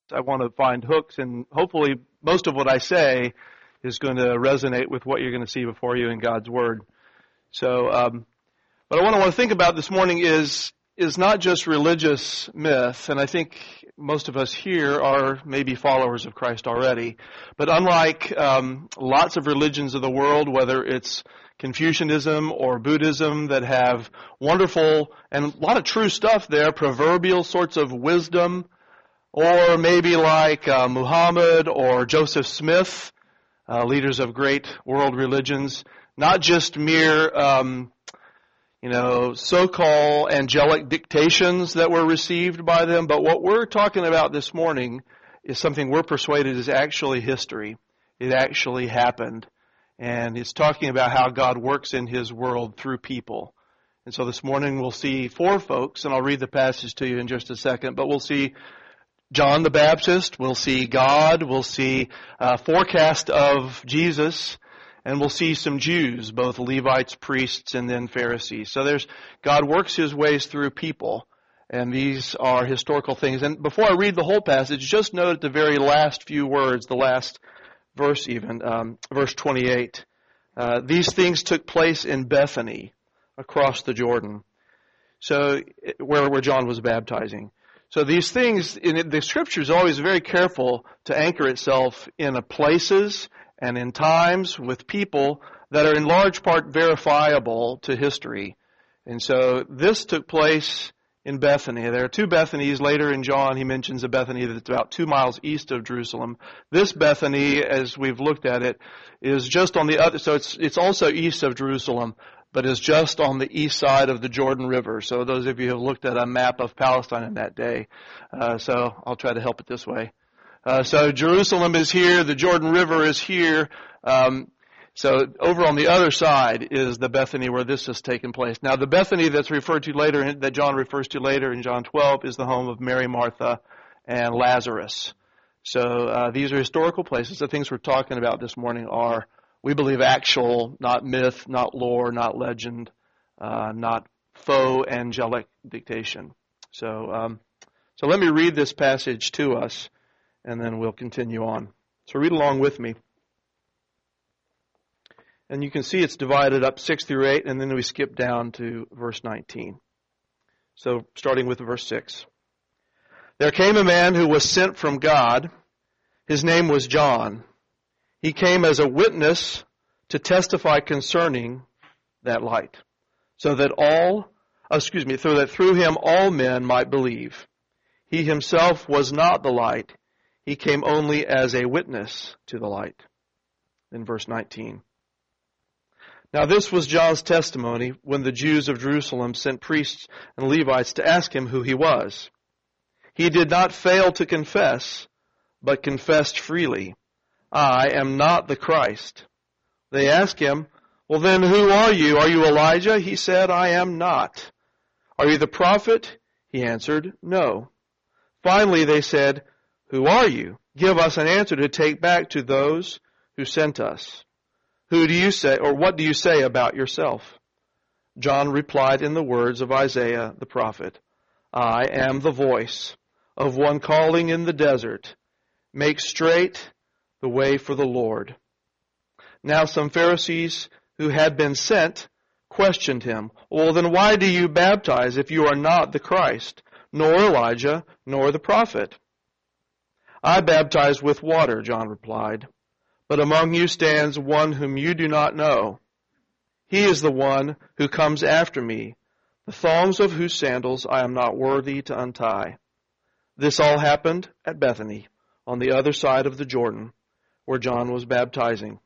I want to find hooks, and hopefully most of what I say is going to resonate with what you're going to see before you in God's Word. So, but what I want to think about this morning is not just religious myth, and I think most of us here are maybe followers of Christ already. But unlike lots of religions of the world, whether it's Confucianism or Buddhism that have wonderful and a lot of true stuff there, proverbial sorts of wisdom, or maybe like Muhammad or Joseph Smith, leaders of great world religions, not just mere so-called angelic dictations that were received by them, but what we're talking about this morning is something we're persuaded is actually history. It actually happened. And it's talking about how God works in His world through people. And so this morning we'll see four folks, and I'll read the passage to you in just a second, but we'll see John the Baptist, we'll see God, we'll see a forecast of Jesus, and we'll see some Jews, both Levites, priests, and then Pharisees. So God works His ways through people, and these are historical things. And before I read the whole passage, just note at the very last few words, the last verse even, verse 28. These things took place in Bethany, across the Jordan, so where John was baptizing. So these things, in the Scripture is always very careful to anchor itself in places and in times with people that are in large part verifiable to history. And so this took place in Bethany. There are two Bethanies. Later in John, he mentions a Bethany that's about 2 miles east of Jerusalem. This Bethany, as we've looked at it, is just on the other, so it's also east of Jerusalem, but is just on the east side of the Jordan River. So those of you who have looked at a map of Palestine in that day, so I'll try to help it this way. So Jerusalem is here, the Jordan River is here. So over on the other side is the Bethany where this has taken place. Now the Bethany that's referred to later, that John refers to later in John 12, is the home of Mary, Martha, and Lazarus. So these are historical places. The things we're talking about this morning are, we believe, actual, not myth, not lore, not legend, not faux angelic dictation. So let me read this passage to us, and then we'll continue on. So read along with me. And you can see it's divided up 6 through 8, and then we skip down to verse 19. So starting with verse 6. There came a man who was sent from God. His name was John. He came as a witness to testify concerning that light, so that through him all men might believe. He himself was not the light. He came only as a witness to the light. In verse 19. Now this was John's testimony when the Jews of Jerusalem sent priests and Levites to ask him who he was. He did not fail to confess, but confessed freely, I am not the Christ. They asked him, well then who are you? Are you Elijah? He said, I am not. Are you the prophet? He answered, no. Finally they said, who are you? Give us an answer to take back to those who sent us. Who do you say, or what do you say about yourself? John replied in the words of Isaiah the prophet, I am the voice of one calling in the desert, make straight the way for the Lord. Now some Pharisees who had been sent questioned him, well then why do you baptize if you are not the Christ, nor Elijah, nor the prophet? I baptize with water, John replied. But among you stands one whom you do not know. He is the one who comes after me, the thongs of whose sandals I am not worthy to untie. This all happened at Bethany, on the other side of the Jordan, where John was baptizing.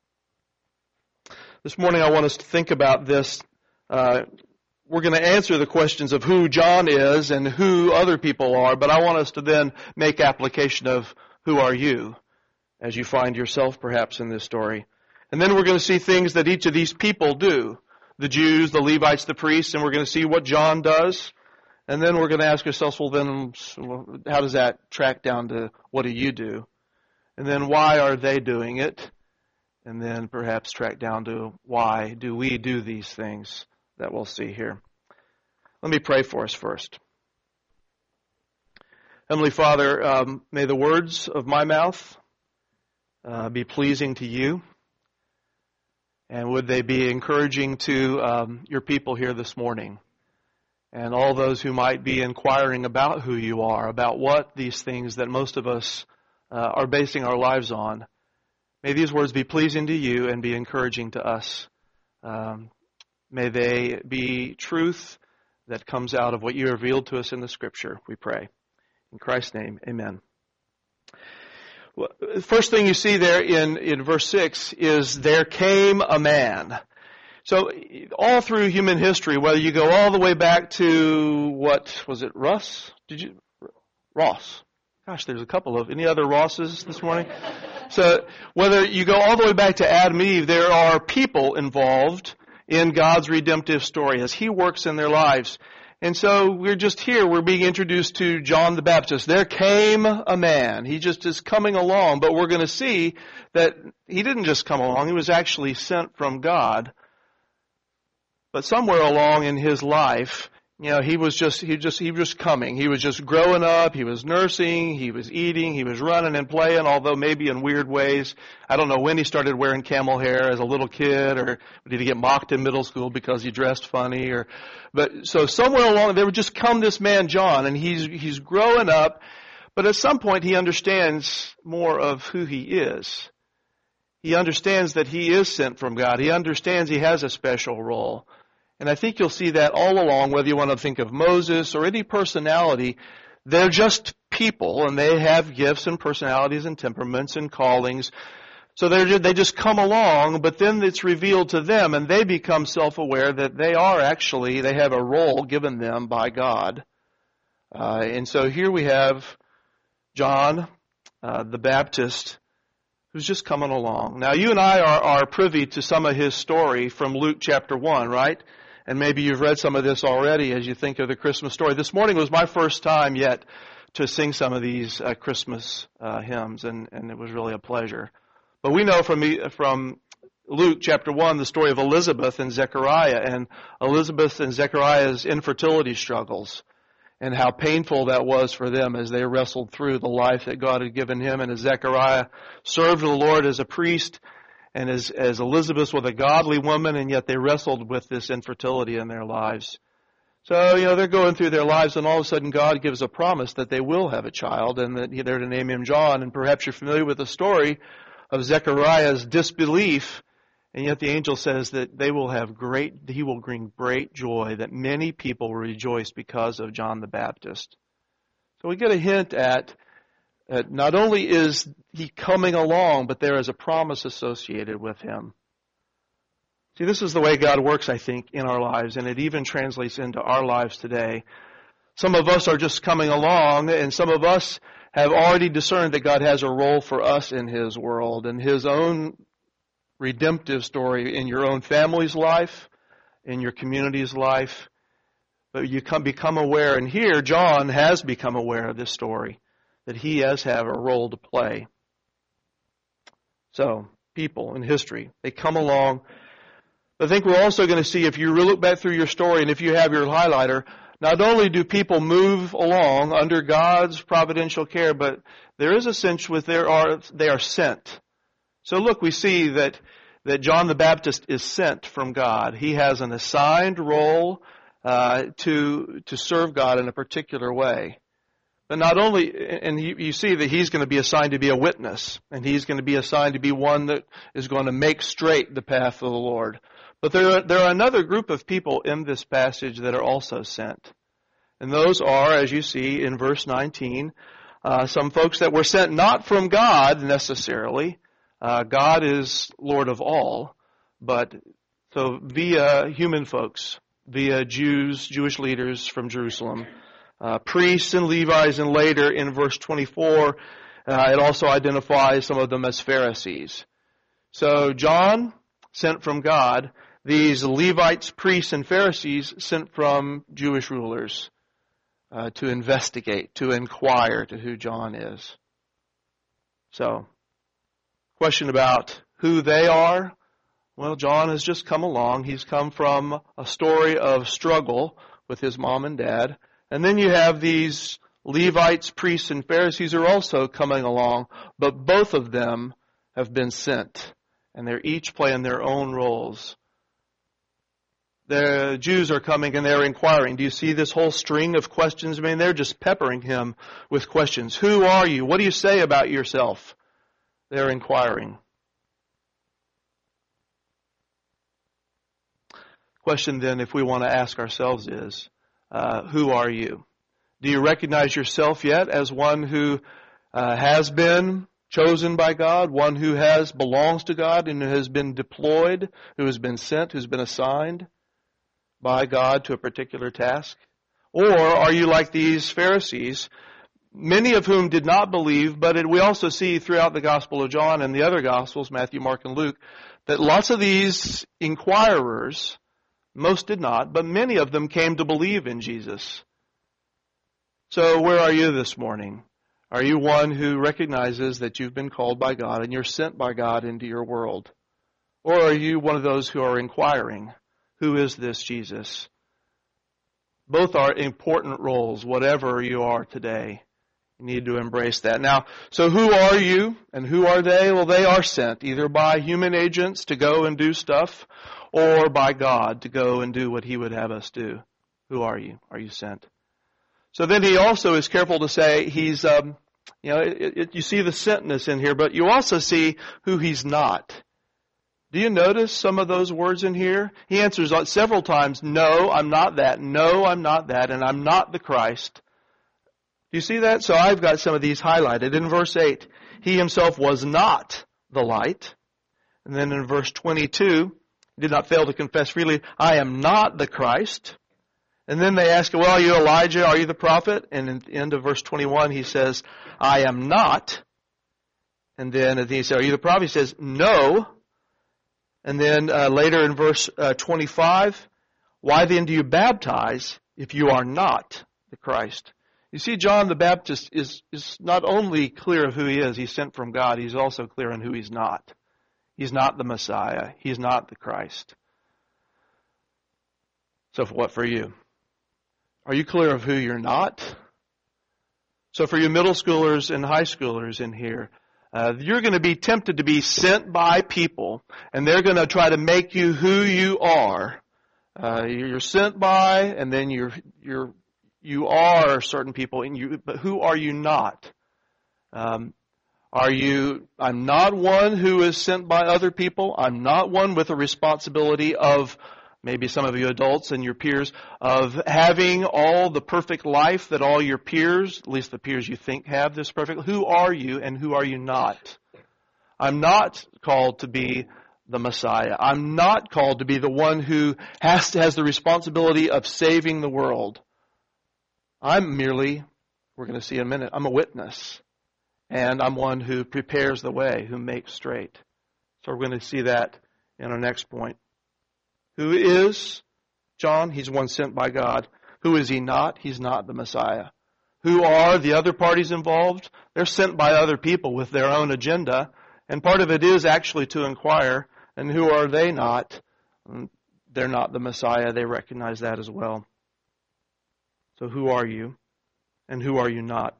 This morning I want us to think about this. We're going to answer the questions of who John is and who other people are, but I want us to then make application of who are you, as you find yourself perhaps in this story. And then we're going to see things that each of these people do. The Jews, the Levites, the priests, and we're going to see what John does. And then we're going to ask ourselves, well then, how does that track down to what do you do? And then why are they doing it? And then perhaps track down to why do we do these things that we'll see here. Let me pray for us first. Heavenly Father, may the words of my mouth be pleasing to you, and would they be encouraging to your people here this morning, and all those who might be inquiring about who you are, about what these things that most of us are basing our lives on. May these words be pleasing to you and be encouraging to us. May they be truth that comes out of what you revealed to us in the Scripture, we pray. In Christ's name, amen. Well, the first thing you see there in verse 6 is there came a man. So all through human history, whether you go all the way back to, what was it, Ross? Ross. Gosh, there's a couple of, any other Rosses this morning? So whether you go all the way back to Adam and Eve, there are people involved in God's redemptive story as He works in their lives. And so we're just here, we're being introduced to John the Baptist. There came a man. He just is coming along, but we're going to see that he didn't just come along, he was actually sent from God. But somewhere along in his life, he was just coming. He was just growing up. He was nursing. He was eating. He was running and playing, although maybe in weird ways. I don't know when he started wearing camel hair as a little kid, or did he get mocked in middle school because he dressed funny, but so somewhere along there would just come this man John, and he's growing up, but at some point he understands more of who he is. He understands that he is sent from God. He understands he has a special role. And I think you'll see that all along, whether you want to think of Moses or any personality, they're just people, and they have gifts and personalities and temperaments and callings. So they just come along, but then it's revealed to them, and they become self-aware that they have a role given them by God. And so here we have John the Baptist, who's just coming along. Now, you and I are privy to some of his story from Luke chapter 1, right? And maybe you've read some of this already as you think of the Christmas story. This morning was my first time yet to sing some of these Christmas hymns, and it was really a pleasure. But we know from Luke chapter 1 the story of Elizabeth and Zechariah, and Elizabeth and Zechariah's infertility struggles, and how painful that was for them as they wrestled through the life that God had given him, and as Zechariah served the Lord as a priest, and as Elizabeth was a godly woman, and yet they wrestled with this infertility in their lives. So, they're going through their lives, and all of a sudden God gives a promise that they will have a child, and that they're to name him John. And perhaps you're familiar with the story of Zechariah's disbelief, and yet the angel says that he will bring great joy, that many people will rejoice because of John the Baptist. So we get a hint at not only is he coming along, but there is a promise associated with him. See, this is the way God works, I think, in our lives, and it even translates into our lives today. Some of us are just coming along, and some of us have already discerned that God has a role for us in His world, and His own redemptive story in your own family's life, in your community's life. But you become aware, and here John has become aware of this story, that he has a role to play. So, people in history, they come along. I think we're also going to see, if you look back through your story, and if you have your highlighter, not only do people move along under God's providential care, but there is a sense with they are sent. So look, we see that John the Baptist is sent from God. He has an assigned role to serve God in a particular way. But not only, and you see that he's going to be assigned to be a witness, and he's going to be assigned to be one that is going to make straight the path of the Lord. But there are another group of people in this passage that are also sent. And those are, as you see in verse 19, some folks that were sent not from God necessarily. God is Lord of all, but so via human folks, via Jewish leaders from Jerusalem, priests and Levites, and later in verse 24, it also identifies some of them as Pharisees. So John, sent from God, these Levites, priests, and Pharisees sent from Jewish rulers to investigate, to inquire to who John is. So, question about who they are. Well, John has just come along. He's come from a story of struggle with his mom and dad. And then you have these Levites, priests, and Pharisees are also coming along, but both of them have been sent, and they're each playing their own roles. The Jews are coming and they're inquiring. Do you see this whole string of questions? I mean, they're just peppering him with questions. Who are you? What do you say about yourself? They're inquiring. Question then, if we want to ask ourselves, is, who are you? Do you recognize yourself yet as one who has been chosen by God, one who belongs to God and who has been deployed, who has been sent, who's been assigned by God to a particular task? Or are you like these Pharisees, many of whom did not believe, but we also see throughout the Gospel of John and the other Gospels, Matthew, Mark, and Luke, that lots of these inquirers, most did not, but many of them came to believe in Jesus. So where are you this morning? Are you one who recognizes that you've been called by God and you're sent by God into your world? Or are you one of those who are inquiring, who is this Jesus? Both are important roles, whatever you are today. You need to embrace that. Now, so who are you and who are they? Well, they are sent either by human agents to go and do stuff or by God to go and do what He would have us do. Who are you? Are you sent? So then he also is careful to say he's, you see the sentness in here, but you also see who he's not. Do you notice some of those words in here? He answers several times, no, I'm not that, no, I'm not that, and I'm not the Christ. Do you see that? So I've got some of these highlighted. In verse 8, he himself was not the light. And then in verse 22, he did not fail to confess freely, I am not the Christ. And then they ask, well, are you Elijah? Are you the prophet? And at the end of verse 21, he says, I am not. And then he says, are you the prophet? He says, no. And then later in verse 25, why then do you baptize if you are not the Christ? You see, John the Baptist is not only clear of who he is, he's sent from God, he's also clear on who he's not. He's not the Messiah. He's not the Christ. So what for you? Are you clear of who you're not? So for you middle schoolers and high schoolers in here, you're going to be tempted to be sent by people, and they're going to try to make you who you are. You're sent by, and then you are certain people, but who are you not? I'm not one who is sent by other people. I'm not one with a responsibility of, maybe some of you adults and your peers, of having all the perfect life that all your peers, at least the peers you think have this perfect. Who are you and who are you not? I'm not called to be the Messiah. I'm not called to be the one who has the responsibility of saving the world. I'm merely, we're going to see in a minute, I'm a witness. And I'm one who prepares the way, who makes straight. So we're going to see that in our next point. Who is John? He's one sent by God. Who is he not? He's not the Messiah. Who are the other parties involved? They're sent by other people with their own agenda. And part of it is actually to inquire. And who are they not? They're not the Messiah. They recognize that as well. So who are you? And who are you not?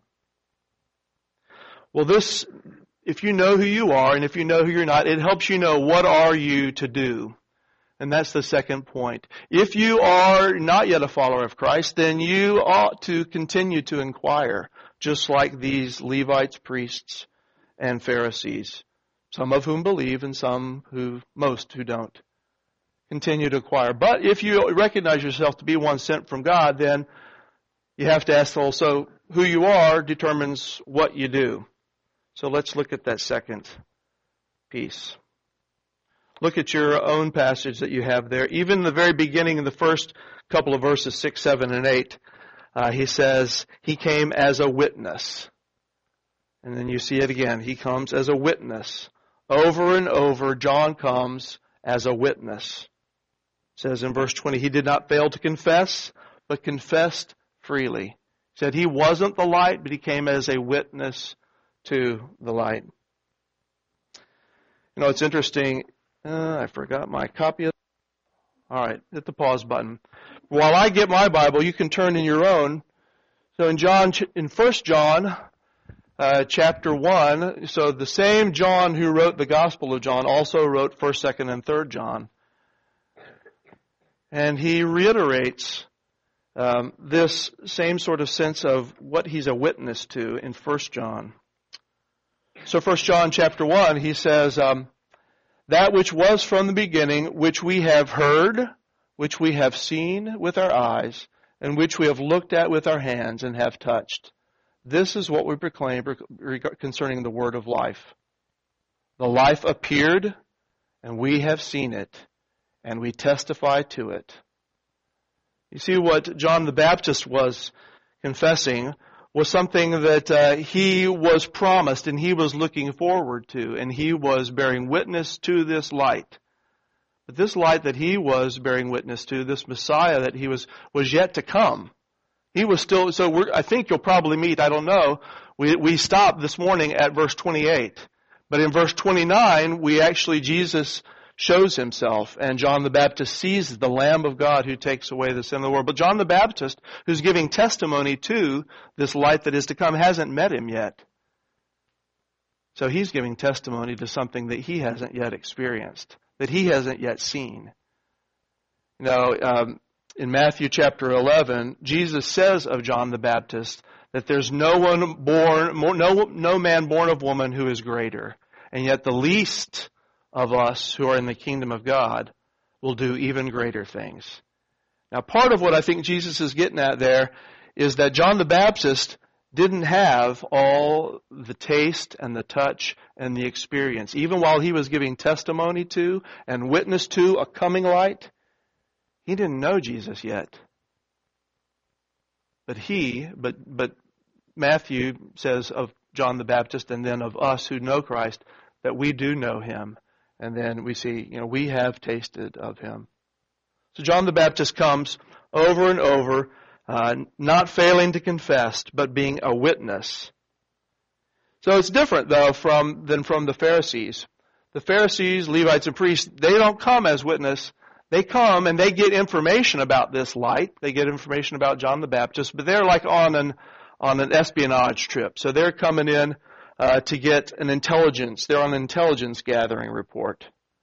Well, if you know who you are and if you know who you're not, it helps you know what are you to do. And that's the second point. If you are not yet a follower of Christ, then you ought to continue to inquire, just like these Levites, priests, and Pharisees, some of whom believe and most who don't. Continue to inquire. But if you recognize yourself to be one sent from God, then you have to ask also who you are determines what you do. So let's look at that second piece. Look at your own passage that you have there. Even the very beginning in the first couple of verses, 6, 7, and 8, he says, he came as a witness. And then you see it again. He comes as a witness. Over and over, John comes as a witness. It says in verse 20, he did not fail to confess, but confessed freely. He said he wasn't the light, but he came as a witness to the light. You know, it's interesting. I forgot my copy of. All right, hit the pause button. While I get my Bible, you can turn in your own So in 1 John chapter 1, so the same John who wrote the Gospel of John also wrote 1st, 2nd, and 3rd John. And he reiterates this same sort of sense of what he's a witness to in 1 John. So 1 John chapter 1, he says, that which was from the beginning, which we have heard, which we have seen with our eyes, and which we have looked at with our hands and have touched. This is what we proclaim concerning the word of life. The life appeared, and we have seen it, and we testify to it. You see, what John the Baptist was confessing was something that he was promised and he was looking forward to, and he was bearing witness to this light. But this light that he was bearing witness to, this Messiah that he was yet to come, he was still, I think you'll probably meet, I don't know, we stopped this morning at verse 28. But in verse 29, Jesus shows himself, and John the Baptist sees the Lamb of God who takes away the sin of the world. But John the Baptist, who's giving testimony to this light that is to come, hasn't met him yet. So he's giving testimony to something that he hasn't yet experienced, that he hasn't yet seen. In Matthew chapter 11, Jesus says of John the Baptist that there's no man born of woman who is greater, and yet the least of us who are in the kingdom of God will do even greater things. Now, part of what I think Jesus is getting at there is that John the Baptist didn't have all the taste and the touch and the experience. Even while he was giving testimony to and witness to a coming light, he didn't know Jesus yet. But Matthew says of John the Baptist and then of us who know Christ that we do know him. And then we see, we have tasted of him. So John the Baptist comes over and over, not failing to confess, but being a witness. So it's different, though, than from the Pharisees. The Pharisees, Levites, and priests, they don't come as witness. They come and they get information about this light. They get information about John the Baptist, but they're like on an espionage trip. So they're coming in to get an intelligence. They're on an intelligence gathering report.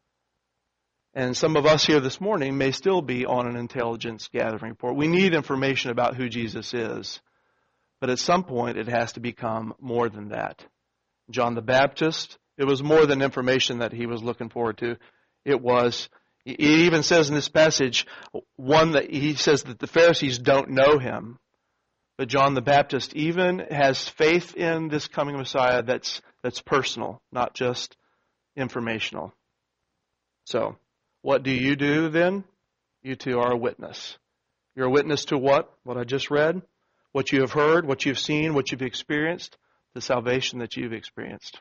And some of us here this morning may still be on an intelligence gathering report. We need information about who Jesus is. But at some point, it has to become more than that. John the Baptist, it was more than information that he was looking forward to. It even says in this passage, he says that the Pharisees don't know him. But John the Baptist even has faith in this coming Messiah that's personal, not just informational. So, what do you do then? You too are a witness. You're a witness to what? What I just read? What you have heard, what you've seen, what you've experienced, the salvation that you've experienced.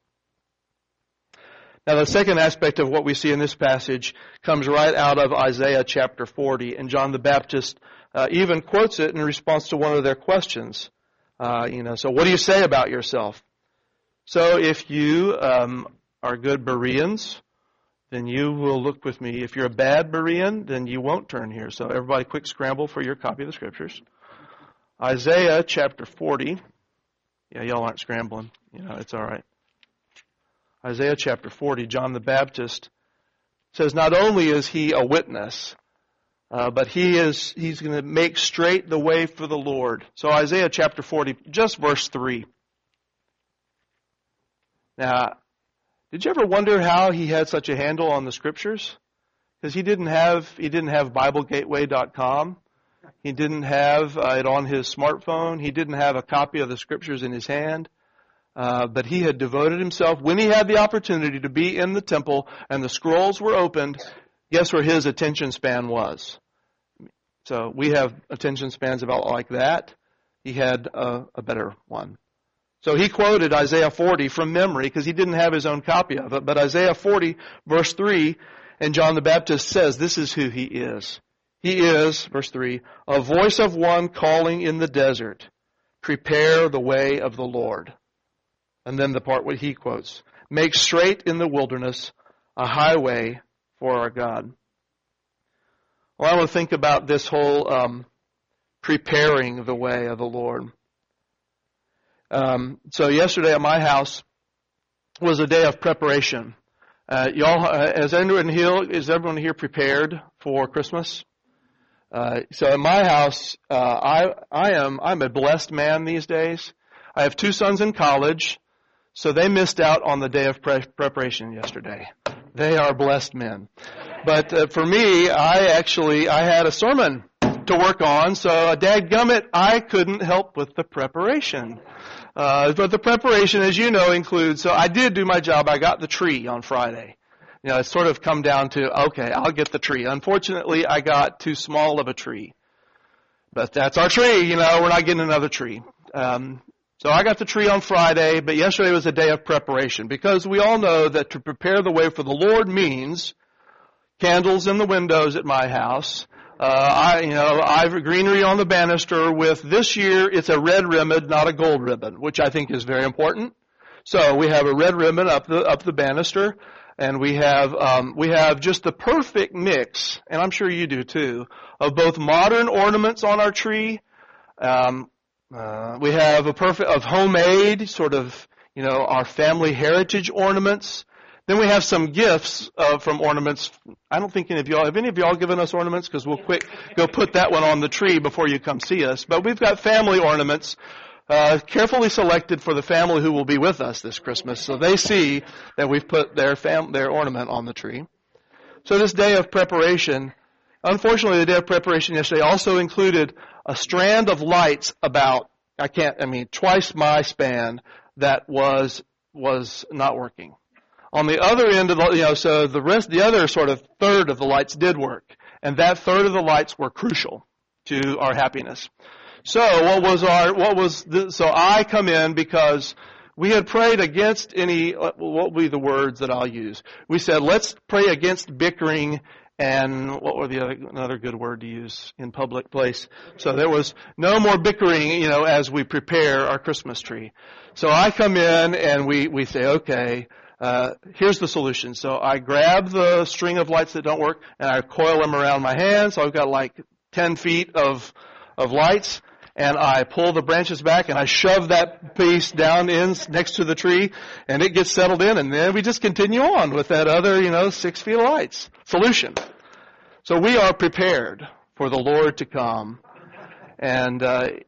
Now, the second aspect of what we see in this passage comes right out of Isaiah chapter 40, and John the Baptist even quotes it in response to one of their questions. So what do you say about yourself? So if you are good Bereans, then you will look with me. If you're a bad Berean, then you won't turn here. So everybody quick scramble for your copy of the Scriptures. Isaiah chapter 40. Yeah, y'all aren't scrambling. It's all right. Isaiah chapter 40, John the Baptist says not only is he a witness, but he's going to make straight the way for the Lord. So Isaiah chapter 40, just verse 3. Now, did you ever wonder how he had such a handle on the Scriptures? Because he didn't have BibleGateway.com. He didn't have it on his smartphone. He didn't have a copy of the Scriptures in his hand. But he had devoted himself, when he had the opportunity to be in the temple and the scrolls were opened, guess where his attention span was? So we have attention spans about like that. He had a better one. So he quoted Isaiah 40 from memory because he didn't have his own copy of it. But Isaiah 40, verse 3, and John the Baptist says this is who he is. He is, verse 3, a voice of one calling in the desert, prepare the way of the Lord. And then the part where he quotes, make straight in the wilderness a highway for our God. Well, I want to think about this whole preparing the way of the Lord. So yesterday at my house was a day of preparation. Y'all, is everyone here prepared for Christmas? So in my house, I'm a blessed man these days. I have 2 sons in college, so they missed out on the day of preparation yesterday. They are blessed men. But for me, I had a sermon to work on, so dadgummit, I couldn't help with the preparation. But the preparation, as you know, includes, so I did do my job. I got the tree on Friday. You know, it's sort of come down to, okay, I'll get the tree. Unfortunately, I got too small of a tree. But that's our tree, you know, we're not getting another tree. So I got the tree on Friday, but yesterday was a day of preparation because we all know that to prepare the way for the Lord means candles in the windows at my house. I've greenery on the banister with, this year it's a red ribbon, not a gold ribbon, which I think is very important. So we have a red ribbon up the banister, and we have just the perfect mix, and I'm sure you do too, of both modern ornaments on our tree. We have of homemade, sort of, you know, our family heritage ornaments. Then we have some gifts from ornaments. I don't think have any of y'all given us ornaments? Because we'll go put that one on the tree before you come see us. But we've got family ornaments, carefully selected for the family who will be with us this Christmas. So they see that we've put their ornament on the tree. So this day of preparation, unfortunately the day of preparation yesterday also included a strand of lights twice my span that was not working. On the other end of the other sort of third of the lights did work. And that third of the lights were crucial to our happiness. So so I come in because we had prayed against what will be the words that I'll use? We said, let's pray against bickering and what were another good word to use in public place. So there was no more bickering, you know, as we prepare our Christmas tree. So I come in and we say, okay, here's the solution. So I grab the string of lights that don't work and I coil them around my hand. So I've got like 10 feet of lights, and I pull the branches back and I shove that piece down in next to the tree, and it gets settled in, and then we just continue on with that other, 6 feet of lights. Solution. So we are prepared for the Lord to come. And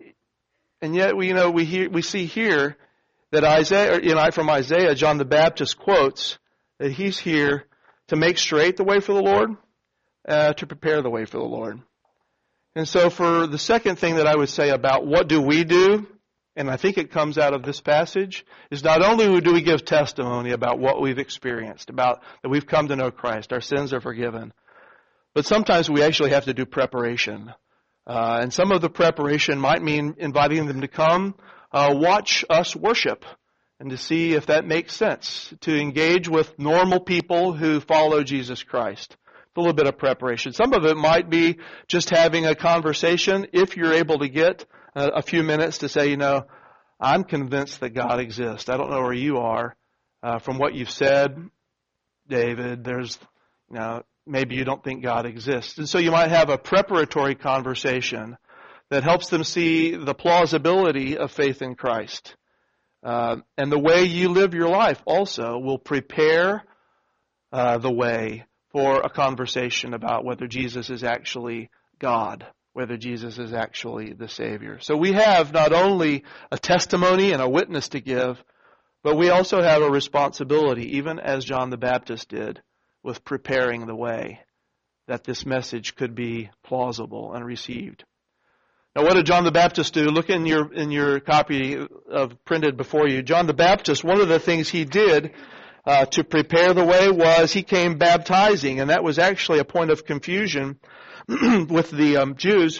yet we see here that from Isaiah, John the Baptist quotes that he's here to make straight the way for the Lord, to prepare the way for the Lord. And so for the second thing that I would say about what do we do, and I think it comes out of this passage, is not only do we give testimony about what we've experienced, about that we've come to know Christ, our sins are forgiven, but sometimes we actually have to do preparation. And some of the preparation might mean inviting them to come watch us worship, and to see if that makes sense, to engage with normal people who follow Jesus Christ. A little bit of preparation. Some of it might be just having a conversation, if you're able to get a few minutes to say, I'm convinced that God exists. I don't know where you are. From what you've said, David, there's, maybe you don't think God exists. And so you might have a preparatory conversation that helps them see the plausibility of faith in Christ. And the way you live your life also will prepare the way for a conversation about whether Jesus is actually God, whether Jesus is actually the Savior. So we have not only a testimony and a witness to give, but we also have a responsibility, even as John the Baptist did, with preparing the way that this message could be plausible and received. Now, what did John the Baptist do? Look in your copy of printed before you. John the Baptist, one of the things he did to prepare the way was he came baptizing, and that was actually a point of confusion with the Jews.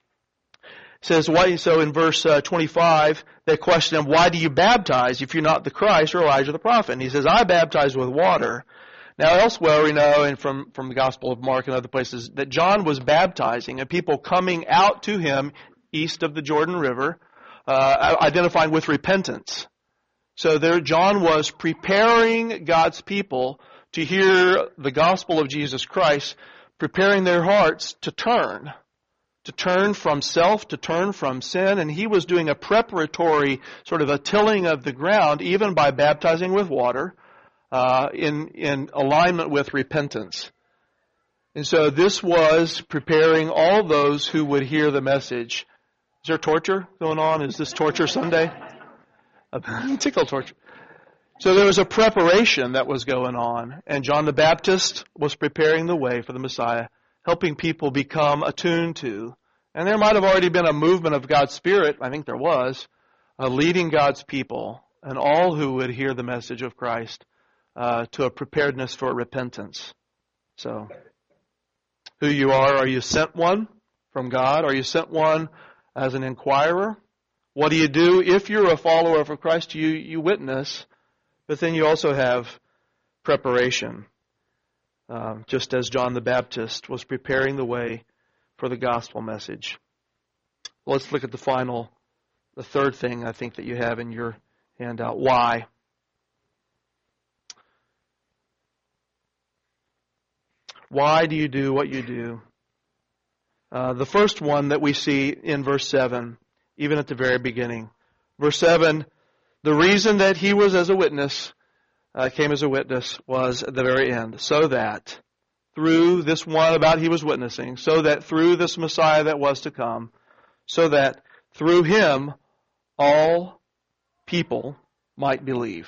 It says, why? So in verse 25, they question him, why do you baptize if you're not the Christ or Elijah the prophet? And he says, I baptize with water. Now elsewhere we know, and from the Gospel of Mark and other places, that John was baptizing and people coming out to him east of the Jordan River, identifying with repentance. So there John was preparing God's people to hear the gospel of Jesus Christ, preparing their hearts to turn to turn from self, to turn from sin, and he was doing a preparatory sort of a tilling of the ground, even by baptizing with water, in alignment with repentance. And so this was preparing all those who would hear the message. Is there torture going on? Is this torture Sunday? Tickle torture. So there was a preparation that was going on, and John the Baptist was preparing the way for the Messiah, helping people become attuned to. And there might have already been a movement of God's Spirit, I think there was, leading God's people and all who would hear the message of Christ to a preparedness for repentance. So, who you are you sent one from God? Are you sent one as an inquirer? What do you do if you're a follower of Christ? You witness, but then you also have preparation. Just as John the Baptist was preparing the way for the gospel message. Let's look at the third thing I think that you have in your handout. Why? Why do you do what you do? The first one that we see in verse 7, even at the very beginning. Verse 7, the reason that he was as a witness, came as a witness, was at the very end, so that through this one about he was witnessing, so that through this Messiah that was to come, so that through him all people might believe.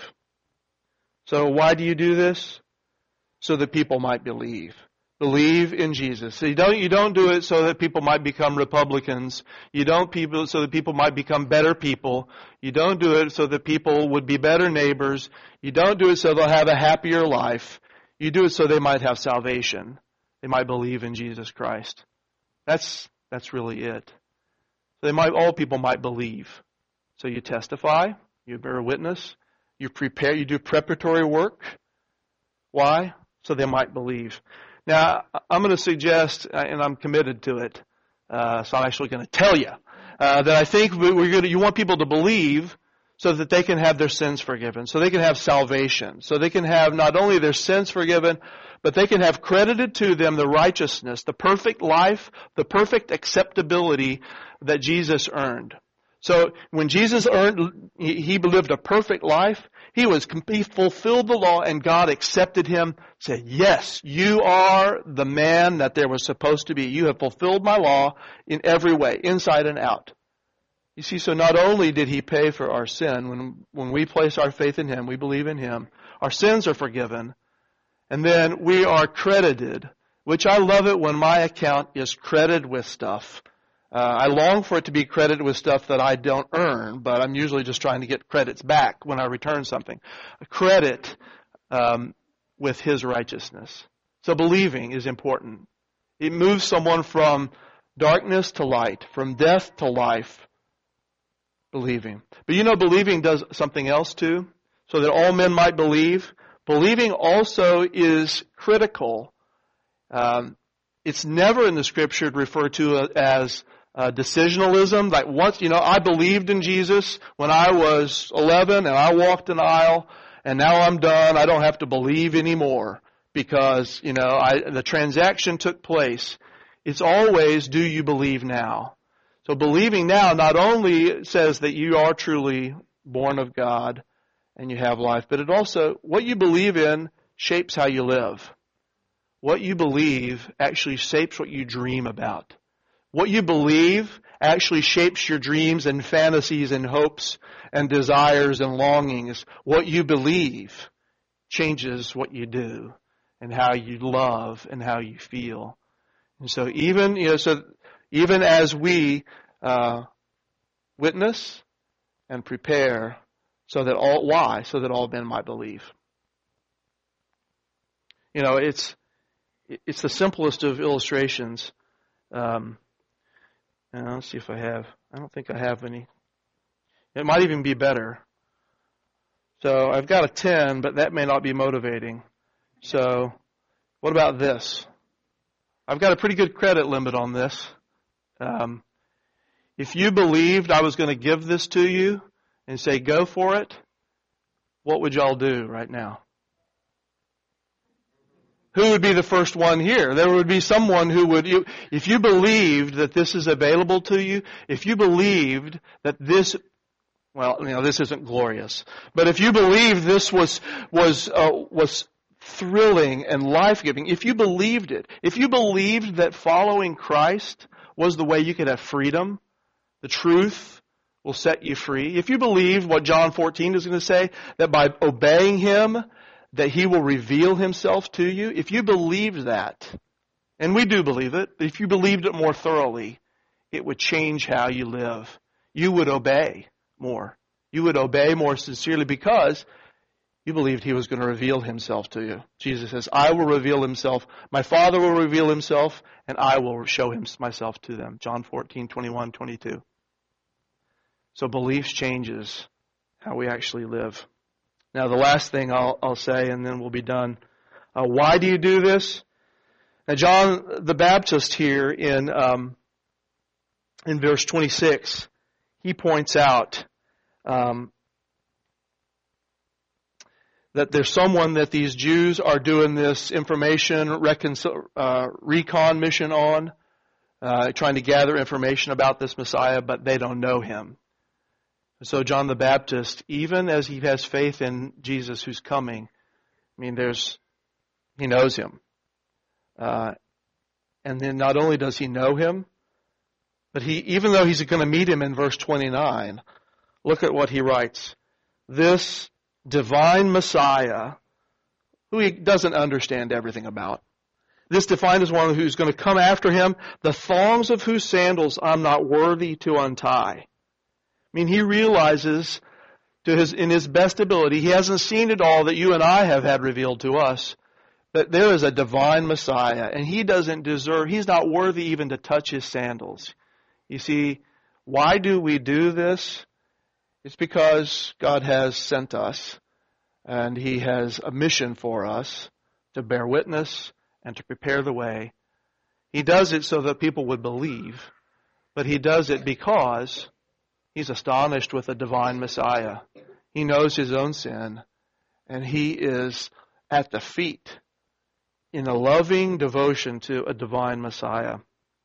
So why do you do this? So that people might believe. Believe in Jesus. So you don't do it so that people might become Republicans. You don't so that people might become better people. You don't do it so that people would be better neighbors. You don't do it so they'll have a happier life. You do it so they might have salvation. They might believe in Jesus Christ. That's really it. So all people might believe. So you testify, you bear witness, you prepare, you do preparatory work. Why? So they might believe. Now, I'm going to suggest, and I'm committed to it, so I'm actually going to tell you, that I think you want people to believe so that they can have their sins forgiven, so they can have salvation, so they can have not only their sins forgiven, but they can have credited to them the righteousness, the perfect life, the perfect acceptability that Jesus earned. So when Jesus he lived a perfect life, he fulfilled the law, and God accepted him, said, yes, you are the man that there was supposed to be. You have fulfilled my law in every way, inside and out. You see, so not only did he pay for our sin, when we place our faith in him, we believe in him, our sins are forgiven, and then we are credited, which I love it when my account is credited with stuff. I long for it to be credited with stuff that I don't earn, but I'm usually just trying to get credits back when I return something. A credit with his righteousness. So believing is important. It moves someone from darkness to light, from death to life. Believing. But believing does something else too, so that all men might believe. Believing also is critical. It's never in the Scripture referred to as decisionalism. Like once, I believed in Jesus when I was 11 and I walked an aisle, and now I'm done. I don't have to believe anymore because, the transaction took place. It's always, do you believe now? So believing now not only says that you are truly born of God and you have life, but it also, what you believe in shapes how you live. What you believe actually shapes what you dream about. What you believe actually shapes your dreams and fantasies and hopes and desires and longings. What you believe changes what you do and how you love and how you feel. And so even as we witness and prepare, so that all men might believe. It's the simplest of illustrations. Let's see if I don't think I have any. It might even be better. So I've got a 10, but that may not be motivating. So what about this? I've got a pretty good credit limit on this. If you believed I was going to give this to you and say, go for it, what would y'all do right now? who would be the first one here? There would be someone who would, if you believed that this is available to you, if you believed that this, well, this isn't glorious, but if you believed this was thrilling and life-giving, if you believed it, if you believed that following Christ was the way you could have freedom, the truth will set you free. If you believe what John 14 is going to say, that by obeying Him, that He will reveal Himself to you, if you believed that, and we do believe it, but if you believed it more thoroughly, it would change how you live. You would obey more. You would obey more sincerely because you believed He was going to reveal Himself to you. Jesus says, I will reveal Himself, my Father will reveal Himself, and I will show myself to them. John 14, 21, 22. So beliefs changes how we actually live. Now the last thing I'll say, and then we'll be done. Why do you do this? Now John the Baptist here in verse 26, he points out that there's someone that these Jews are doing this information recon mission on, trying to gather information about this Messiah, but they don't know Him. So John the Baptist, even as he has faith in Jesus who's coming, he knows Him. And then not only does he know Him, but even though he's going to meet Him in verse 29, look at what he writes. This divine Messiah, who he doesn't understand everything about. This defined as one who's going to come after Him, the thongs of whose sandals I'm not worthy to untie. He realizes in his best ability, he hasn't seen it all that you and I have had revealed to us, that there is a divine Messiah, and he doesn't deserve, he's not worthy even to touch His sandals. You see, why do we do this? It's because God has sent us, and He has a mission for us to bear witness and to prepare the way. He does it so that people would believe, but He does it because He's astonished with a divine Messiah. He knows His own sin, and He is at the feet in a loving devotion to a divine Messiah.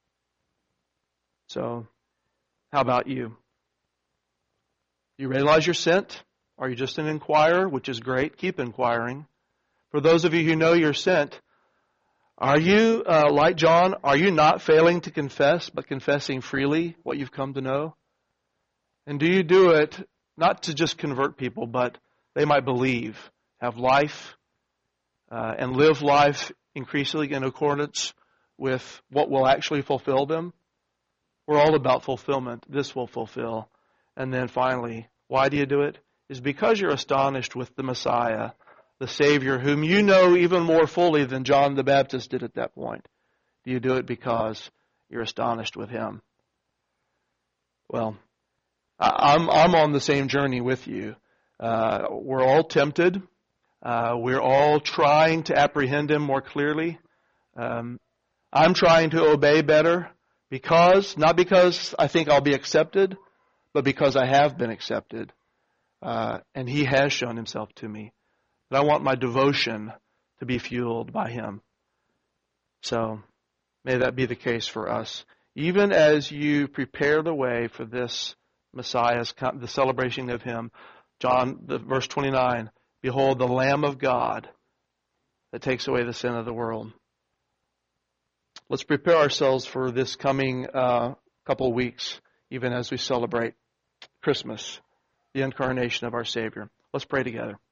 So, how about you? You realize you're sent? Are you just an inquirer, which is great? Keep inquiring. For those of you who know you're sent, are you, like John, are you not failing to confess, but confessing freely what you've come to know? And do you do it not to just convert people, but they might believe, have life, and live life increasingly in accordance with what will actually fulfill them? We're all about fulfillment. This will fulfill. And then finally, why do you do it? It's because you're astonished with the Messiah, the Savior, whom you know even more fully than John the Baptist did at that point. Do you do it because you're astonished with Him? Well, I'm on the same journey with you. We're all tempted. We're all trying to apprehend Him more clearly. I'm trying to obey better not because I think I'll be accepted, but because I have been accepted. And He has shown Himself to me. But I want my devotion to be fueled by Him. So may that be the case for us. Even as you prepare the way for this Messiah's, the celebration of Him, verse 29, behold the Lamb of God that takes away the sin of the world. Let's prepare ourselves for this coming couple of weeks, even as we celebrate Christmas, the incarnation of our Savior. Let's pray together.